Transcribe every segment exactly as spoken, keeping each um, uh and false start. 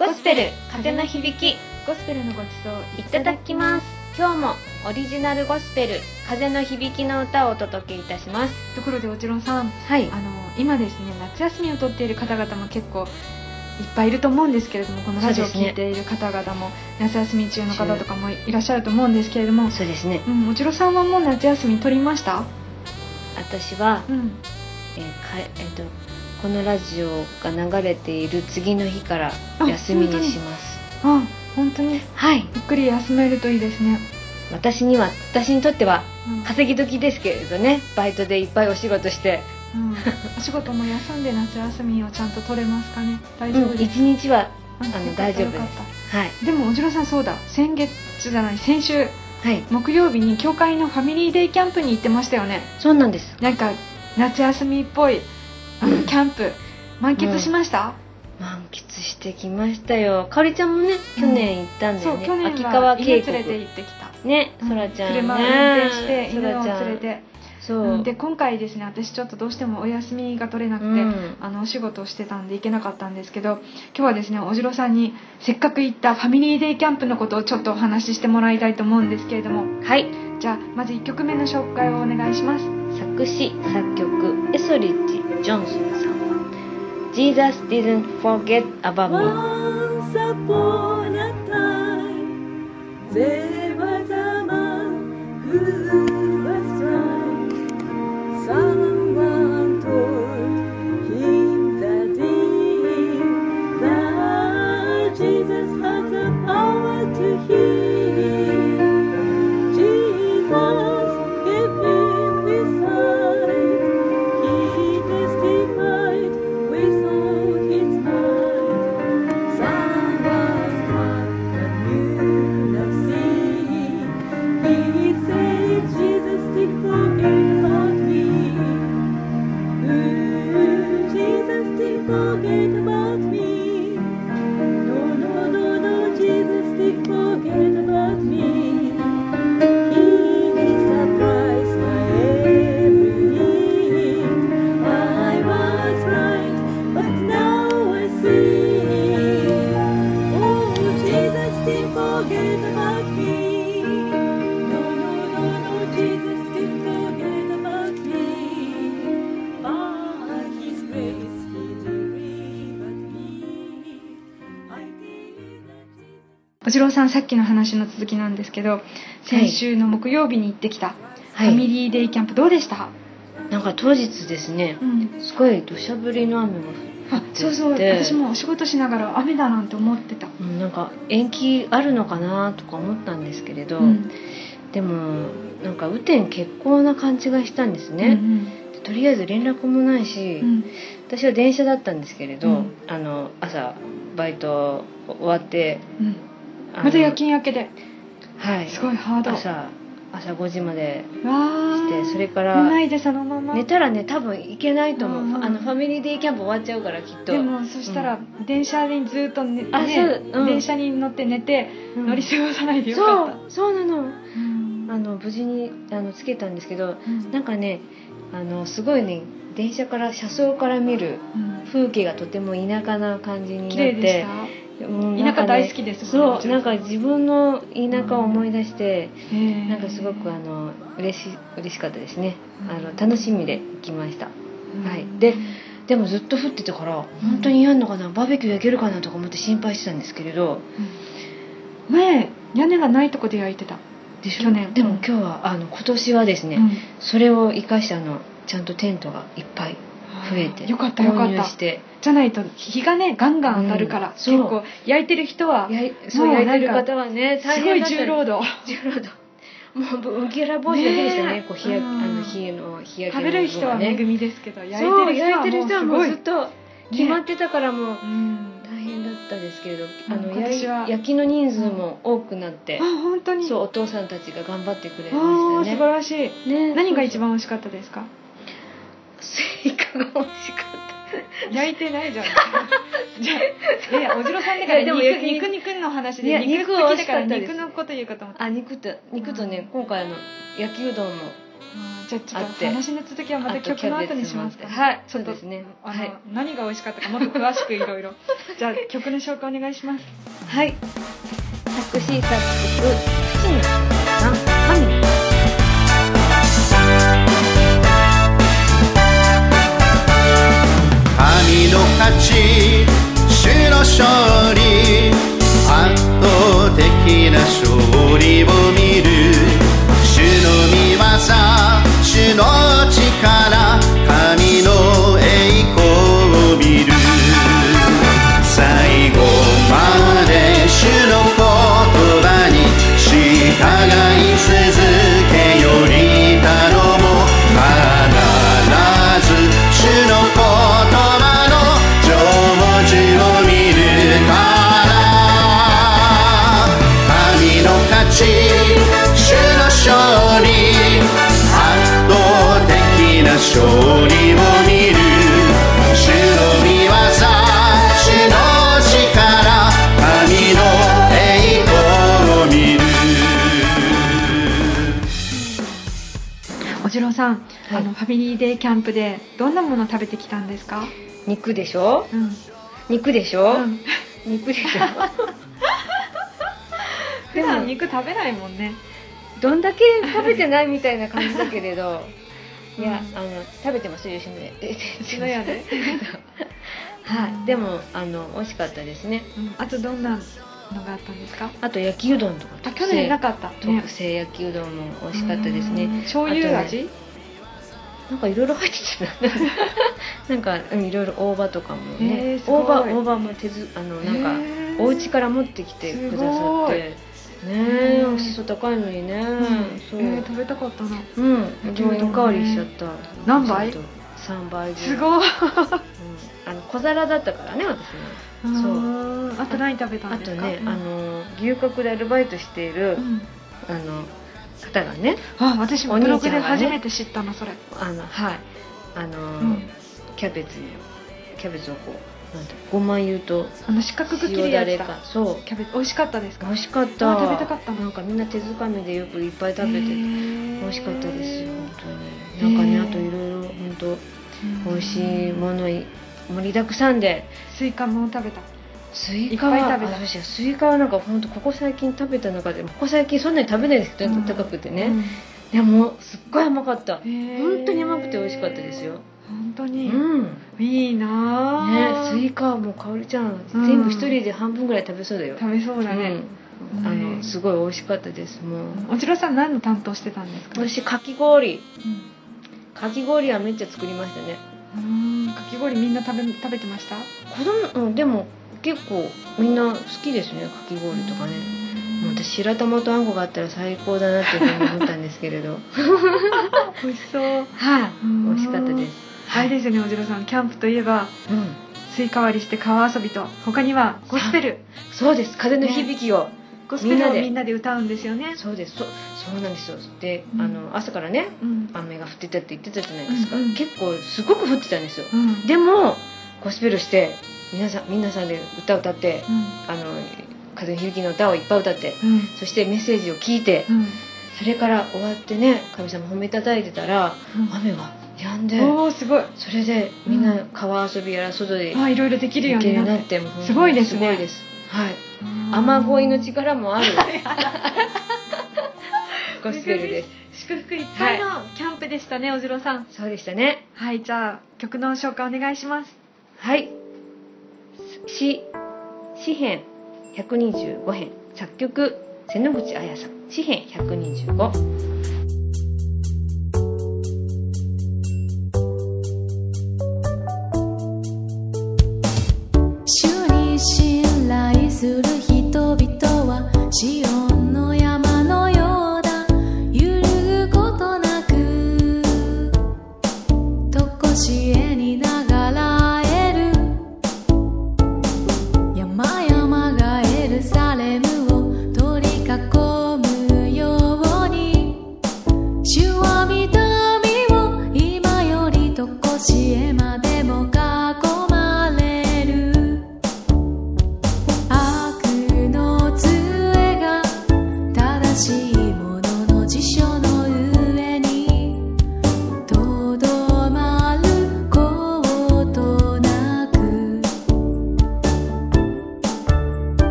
ゴスペル風の響き、 ゴスペルのごちそういただきます。今日もオリジナルゴスペル風の響きの歌をお届けいたします。 ところでおちろさん、 はい、 あの今ですね、夏休みを取っている方々も結構いっぱいいると思うんですけれども、このラジオを聞いている方々も、ね、夏休み中の方とかもいらっしゃると思うんですけれども、 そうですね、 うん、おちろさんはもう夏休み取りました？ 私は、 うんえーかえー、とこのラジオが流れている次の日から休みにします。 あ、本当に、 はい、 ゆっくり休めるといいですね。 私には私にとってはうん稼ぎ時ですけれどね、バイトでいっぱいお仕事してうん、お仕事も休んで夏休みをちゃんと取れますかね？大丈夫ですか？ 一日はああのよかった大丈夫です。 よかったはい、 でもおじろさん、そうだ、先月じゃない先週はい、 木曜日に教会のファミリーデイキャンプに行ってましたよね。 そうなんです。 なんか夏休みっぽいあの、 うん、 キャンプ満喫しました？ 満喫してきましたよ。かおりちゃんもね、去年行ったんだよね。 そう、去年秋は川渓谷犬連れて行ってきたね、 うんそらちゃんね、 車を運転して犬をそらちゃん連れて、 そう、 うん、で今回ですね、私ちょっとどうしてもお休みが取れなくて、 うんあのお仕事をしてたんで行けなかったんですけど、今日はですね、おじろさんにせっかく行ったファミリーデイキャンプのことをちょっとお話ししてもらいたいと思うんですけれども、 はい、 じゃあまずいっきょくめの紹介をお願いします。 作詞作曲エソリッチ・ジョンソンさんは Jesus didn't forget about me。 Once upon a time there was a man who was blind. Someone told him that day that Jesus had the power to heal. Jesus gave him his sight. He testified with all his might. Some was blind but knew not see. He said, Jesus did forget about me. Ooh, Jesus did forget about me. No, no, no, no, Jesus did forget about me. He surprised my every need. I was blind, but now I see. Oh, Jesus did forget about me. No, no, no, no, Jesus did forget about me. By His grace He delivered me. I did that Jesus. おじろうさん、さっきの話の続きなんですけど、先週の木曜日に行ってきたファミリーデイキャンプどうでした？ なんか当日ですね、 うん、 すごい土砂降りの雨が降ってあ、そうそう、私もお仕事しながら雨だなんて思ってた。 うん、なんか延期あるのかなとか思ったんですけれど、 うん、 でもなんか雨天決行な感じがしたんですね、 うんうん、 でとりあえず連絡もないし、 うん、 私は電車だったんですけれど、 うん、 あの朝バイト終わって、 うん、 あのまた夜勤明けで、 はい、 すごいハード。 朝朝ごじまでわして、 ー、 それから寝ないでそのまま寝たらね、多分行けないと思う、 うんうん、 あのファミリーデイキャンプ終わっちゃうからきっと。 でもそしたら電車にずっと寝、 あ、 ね、 そう、うん、 電車に乗って寝て、 うん、 乗り過ごさないでよかった。 そうそうなの、 うん、 あの無事にあのつけたんですけど、 うん、 なんかね、あのすごいね、電車から車窓から見る風景がとても田舎な感じになって、 綺麗でした。 うん、 田舎大好きですもんね。 そう、 なんか自分の田舎を思い出して、 うん、 なんかすごくあの嬉し嬉しかったですね。あの楽しみで行きました、うん、はい。ででもずっと降ってたから、本当にやんのかな、バーベキュー焼けるかなとか思って心配してたんですけれど、 うん、前屋根がないとこで焼いてたでしょ。 去年。 でも今日はあの今年はですね、うん、それを生かしてあのちゃんとテントがいっぱい増えて、 よかったよかった。じゃないと日がねガンガン当たるから、うん、結構焼いてる人は、 そう焼いてる方はね、 大変だった。すごい重労働。 重労働。もう麦わら帽子だけでしたね。こう日焼、うん、あの日の日焼けの、ね、 食べる人は恵みですけど、焼いてる人はもうずっと決まってたからもう、ね、大変だったですけれど、あの焼きの人数も多くなって、 うん、あ、本当に。 そう、お父さんたちが頑張ってくれましたね。 あ、素晴らしい。ね、何が一番美味しかったですか？ スイカが美味しかった。 焼いてないじゃん。じゃあ、いや、おじろさんだから肉肉肉の話で、肉好きだから肉のこと言うかと思った。 あ、肉と肉とね、うん、今回の焼きうどんもじゃあちょっとあって話の続きはまた曲の後にしますか。 はいちょっとそうですねあの、 はい何が美味しかったかもっと詳しくいろいろじゃあ曲の紹介お願いします。 はい作詞作曲七人さん神神の勝ち主の勝利圧倒的な勝利を見る主の御業主の力神の栄光を見る最後まで主の言葉に従い続けより頼も必ず主の言葉の成就を見るから神の勝ち主の勝利圧倒的な勝利を見る主の御業主の力神の栄光を見るおじろうさん、 はいあのファミリーデーキャンプでどんなものを食べてきたんですか？ 肉でしょうん肉でしょ、 うん肉でしょ普段肉食べないもんね。 どんだけ食べてないみたいな感じだけれどいや、 うんあの食べてますよ吉野家吉野家ではいでもあの美味しかったですね。 うんあとどんなのがあったんですか？ あと焼きうどんとかあ、去年なかった、ね、 特製焼きうどんも美味しかったですね。 うん醤油味、 あとねなんかいろいろ入ってたなんかうんいろいろ大葉とかもへねーすごい大葉大葉も手ずあのなんかへーお家から持ってきてくださすごいってねえうんおしそ高いのにね、 うんそう、 えー食べたかったな。 うんでもおかわりしちゃった何倍ちょっとさんばいぐらいすごい。 うん、あの小皿だったからね私ねそううんあと何食べたんあとですか？うんねあの牛角でアルバイトしている、 うんあの方がねあ、私もおブロ兄ちゃんがねグで初めて知ったのそれ。 あのはいあの、 うんキャベツにキャベツをこうなんてごま油とあの四角く切る塩だれやつだ。 かそうキャベツ美味しかったですか？ 美味しかったあ食べたかったななんかみんな手づかみでよくいっぱい食べてへてー美味しかったですよ本当になんかねへーあといろいろ本当うん美味しいものい盛りだくさんでスイカも食べた。 スイカはいっぱい食べた私はスイカはなんか本当ここ最近食べた中でここ最近そんなに食べないですけど、 うん高くてね、 うんでもすっごい甘かったへー本当に甘くて美味しかったですよ本当に、 うんいいなぁねスイカはもうかおりちゃんうん全部一人で半分ぐらい食べそうだよ、 食べそうだね。 うん、あねのすごい美味しかったですもうおじろさん何の担当してたんですか？ 私かき氷うんかき氷はめっちゃ作りましたねうんかき氷みんな食べ食べてました？ 子供、うん、でも結構みんな好きですねかき氷とかねもう私白玉とあんこがあったら最高だなっていうふうに思ったんですけれど美味しそう。 はいうん美味しかったですあれですよねおじろさんキャンプといえばうんスイカ割りして川遊びと他にはゴスペルそうです風の響きを、 ゴスペルをみんなでみんなで歌うんですよね。 そうですそそうなんですよで、 うんあの朝からねうん雨が降ってたって言ってたじゃないですか、 うんうん結構すごく降ってたんですようんでもゴスペルして皆さん皆さんで歌を歌ってうんあの風の響きの歌をいっぱい歌ってうんそしてメッセージを聞いてうんそれから終わってね神様褒めたたいてたらうん雨が止んでおーすごい。 それでみんな川遊びやら外であいろいろできるよ行けるようにうになっ。 なっててもうすごいですねすごいですはいうん雨乞いの力もあるゴスペルです祝福いっぱいのキャンプでしたね、おじろさん。 そうでしたねはい、じゃあ曲の紹介お願いします。 はい詩詩編ひゃくにじゅうご編作曲瀬野口彩さん詩編ひゃくにじゅうご主に信頼する人々はシオンの山のようだ揺るぐことなく常しえに流れる山々がエルサレムを取り囲むように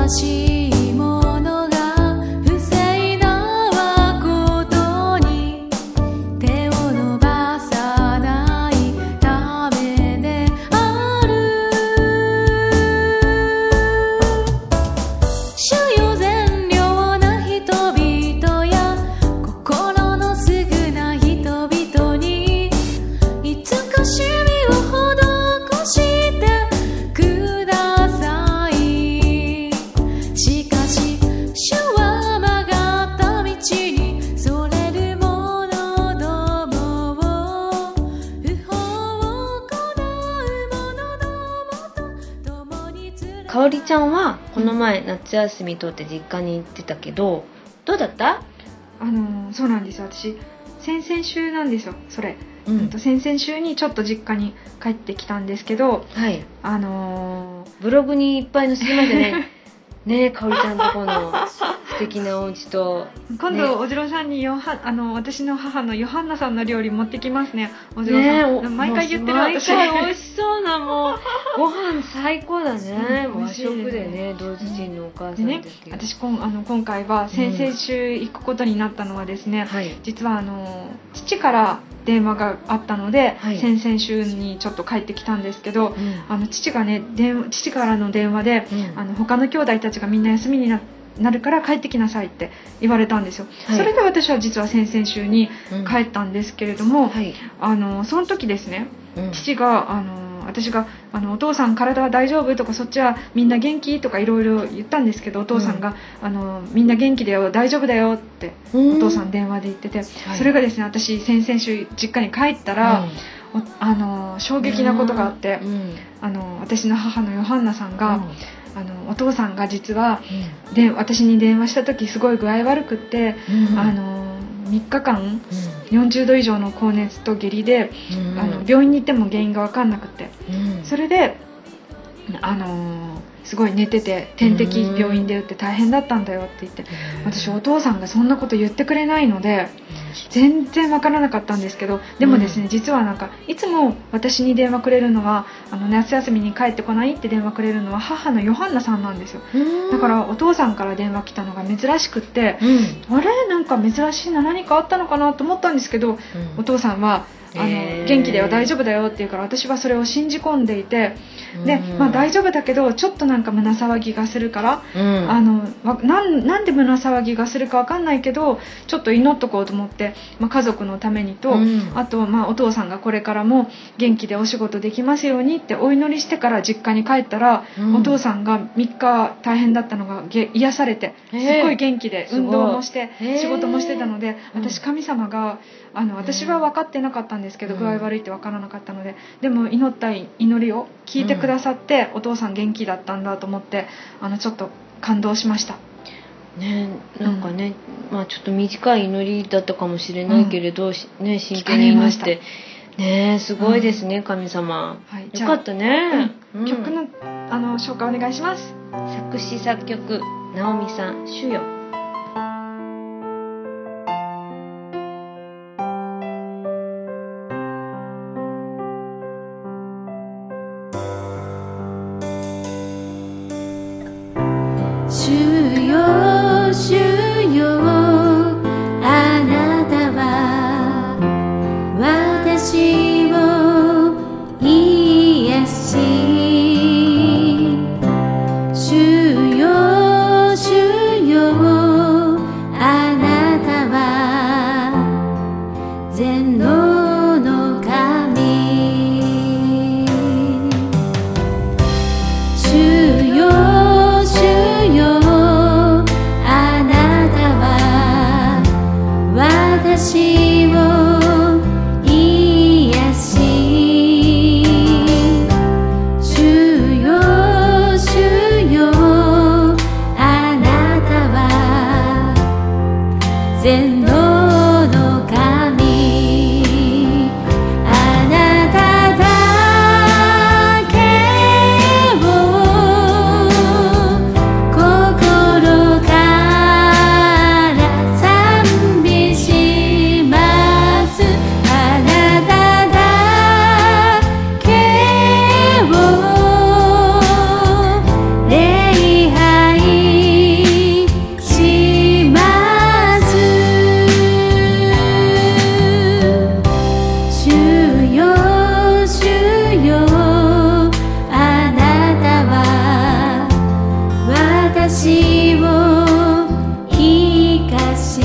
しいものが不正なことに手を伸ばさないためである。主よ善良な人々や心のすぐな人々にいつか趣味を施してください。しかし主は曲がった道にそれる者どもを不法を行う者どもと共に連れかおりちゃんはこの前夏休みとって実家に行ってたけど、どうだった？ あのーそうなんですよ。私先々週なんですよそれ、 ううんと先々週にちょっと実家に帰ってきたんですけど、 はい。 あのーブログにいっぱい載せてましたね。ねえ、かおりちゃんとこの素敵なお家と。 今ね度おじろさんにヨハあの私の母のヨハンナさんの料理持ってきますね。おじろさん、 ねえお毎回言ってるもう私。 毎回美味しそうな、もうご飯最高だね。 うん美和味しいですね食でね、同時人のお母さでねんだけど。 私こんあの今回は先々週行くことになったのはですね、 はい。 実はあの父から電話があったので、 はい先々週にちょっと帰ってきたんですけど、 うんあの父がね電話父からの電話で、 うんあの他の兄弟たちがみんな休みにななるから帰ってきなさいって言われたんですよ、 はいそれで私は実は先々週にうん帰ったんですけれども、 はい。 あのその時ですねうん父があの私があのお父さん体は大丈夫とかそっちはみんな元気とかいろいろ言ったんですけど、お父さんが、あのみんな元気だよ大丈夫だよってうんお父さん電話で言ってて、 はいそれがですね私先々週実家に帰ったら、おあの衝撃なことがあって、 うんあの私の母のヨハンナさんが、 うんあのお父さんが実はで私に電話した時すごい具合悪くって、 うんあのみっかかんよんじゅうど以上の高熱と下痢で、 うんあの病院に行っても原因が分かんなくて、 うんそれであのすごい寝てて点滴病院で打って大変だったんだよって言って、私お父さんがそんなこと言ってくれないので全然わからなかったんですけど、でもですね、 うん実はなんかいつも私に電話くれるのはあの夏休みに帰ってこないって電話くれるのは母のヨハンナさんなんですよ。 うんだからお父さんから電話来たのが珍しくって、 うんあれなんか珍しいな、何かあったのかなと思ったんですけど、お父さんはあの、 へー元気だよ大丈夫だよって言うから、私はそれを信じ込んでいて、で、 うんまあ、大丈夫だけどちょっとなんか胸騒ぎがするから、 うんあのわなんなんで胸騒ぎがするかわかんないけどちょっと祈っとこうと思って、まあ、家族のためにと、 うんあと、まあ、お父さんがこれからも元気でお仕事できますようにってお祈りしてから実家に帰ったら、 うんお父さんがみっか大変だったのがげ癒されてすへーごい元気ですごい運動もしてへー仕事もしてたので、 うん私神様があの私は分かってなかったんですけど、 うん具合悪いって分からなかったので、でも祈った祈りを聞いてくださって、お父さん元気だったんだと思ってあのちょっと感動しました。 ね、なんかね、まあちょっと短い祈りだったかもしれないけれど、しね、真剣に祈聞かってね、すごいですね、神様。 はい、 よかったね。うん曲のあの紹介お願いします。 作詞作曲直美さん、主よ。 主よ主よあなたは私を癒し、主よ主よあなたは全能の神、主よ主よあなたは私を癒し、主よ主よあなたは全能の神、あなただけを心から賛美します、あなただけを礼拝私を生かし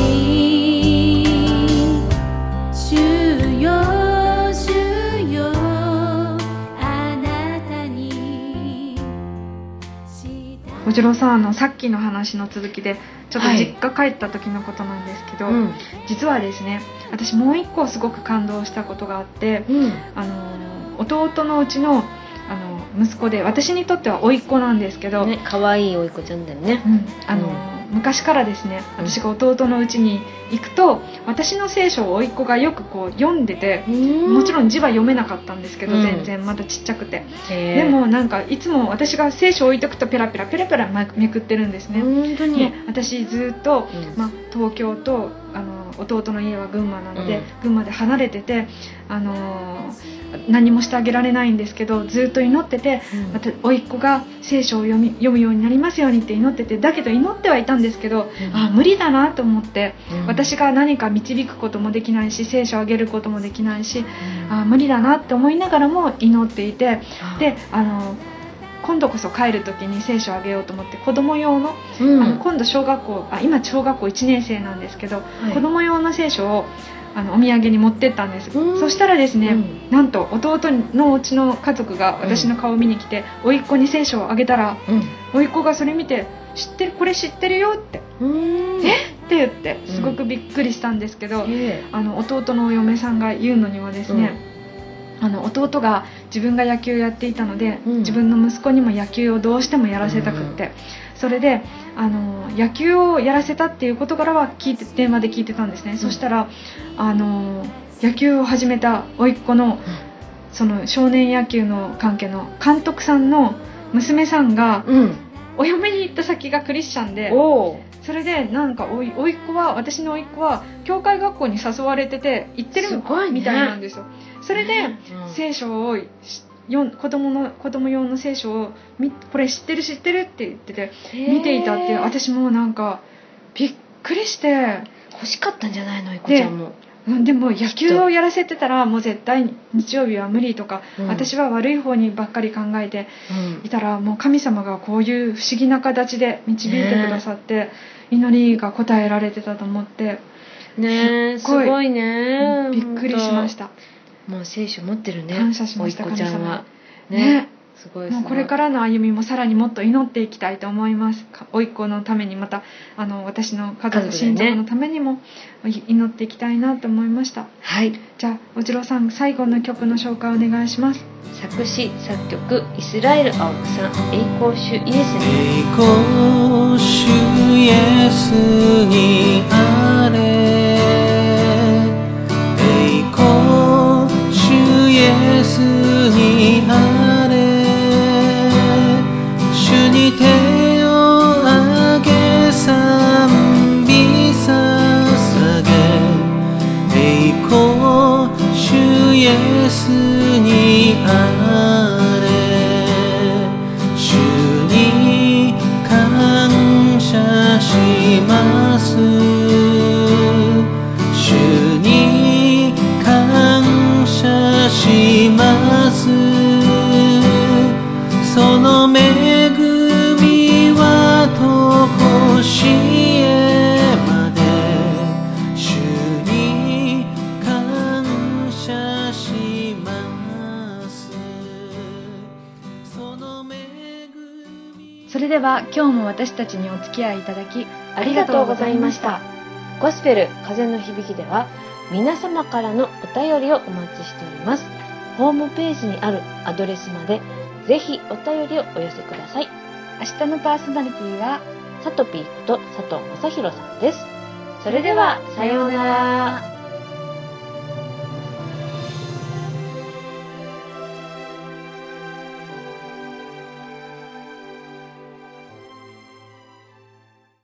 主よ主よあなたにおじろうさん、あのさっきの話の続きでちょっと実家帰った時のことなんですけど、 うん実はですね、私もう一個すごく感動したことがあって、 うんあの弟のうちのあの息子で、私にとっては甥っ子なんですけど、 ね、可愛いおいこちゃんだよね。 うんあのうん昔からですね、私が弟のうちに行くと、私の聖書を甥っ子がよくこう読んでて、もちろんん字は読めなかったんですけど、 うん全然まだちっちゃくて、 ででもなんかいつも私が聖書を置いとくとペラペラペラペラめくってるんですね。 本当にで私ずっと、 うんまあ、東京とあの弟の家は群馬なので、 うん群馬で離れてて、あのー何もしてあげられないんですけど、ずっと祈ってて、 うんまた甥っ子が聖書を読み読むようになりますようにって祈ってて、だけど祈ってはいたんですけど、 うんあ無理だなと思って、 うん私が何か導くこともできないし、聖書をあげることもできないし、 うんあ無理だなって思いながらも祈っていて、 あであの今度こそ帰る時に聖書をあげようと思って、子供用の、 うんあの今度小学校あ今小学校いちねん生なんですけど、 はい子供用の聖書をあのお土産に持ってったんです。 うんそしたらですね、 うんなんと弟のうちの家族が私の顔を見に来て、甥っ子に聖書をあげたら、甥っ子がそれ見て、知ってるこれ知ってるよってうんうんえって言ってすごくびっくりしたんですけど、 えあの弟のお嫁さんが言うのにはですね、あの弟が自分が野球やっていたので、 うん自分の息子にも野球をどうしてもやらせたくって、それであの野球をやらせたっていう事柄は聞いて電話で聞いてたんですね、そしたらあの野球を始めた甥っ子の、その少年野球の関係の監督さんの娘さんが、 うんお嫁に行った先がクリスチャンで、 おーそれでなんかおい甥っ子は私の甥っ子は教会学校に誘われてて行ってるすごいねみたいなんですよ。それで、 うん聖書をしよん子供の子供用の聖書をみこれ知ってる知ってるって言ってて見ていたっていう、私もなんかびっくりして、 欲しかったんじゃないのいこちゃんも。 うんでも野球をやらせてたらもう絶対日曜日は無理とか、 うん私は悪い方にばっかり考えてうんいたら、もう神様がこういう不思議な形で導いてくださって、祈りが応えられてたと思って、 ねえすすっごいごいね。 びっくりしました。 もう聖書持ってるね。 感謝しましたおいっ子ちゃんはねねすごいすごい。 もうこれからの歩みもさらにもっと祈っていきたいと思います。か甥っ子のために、またあの私の家族家族でね親族のためにもい祈っていきたいなと思いました。 はい。 じゃあおじろうさん、最後の曲の紹介お願いします。 作詞作曲イスラエル青木さん、栄光主イエスに。 栄光主イエスにあれ、栄光主イエスにあれ、主に手を上げ賛美捧げ、栄光主イエスにあれ、主に感謝します、主に感謝します、その恵みはとこしえまで、主に感謝します、その恵み。 それでは今日も私たちにお付き合いいただきありがとうございました。ゴスペル風の響きでは皆様からのお便りをお待ちしております。ホームページにあるアドレスまでぜひお便りをお寄せください。 明日のパーソナリティはさとぴーこと佐藤正宏さんです。それではさようなら。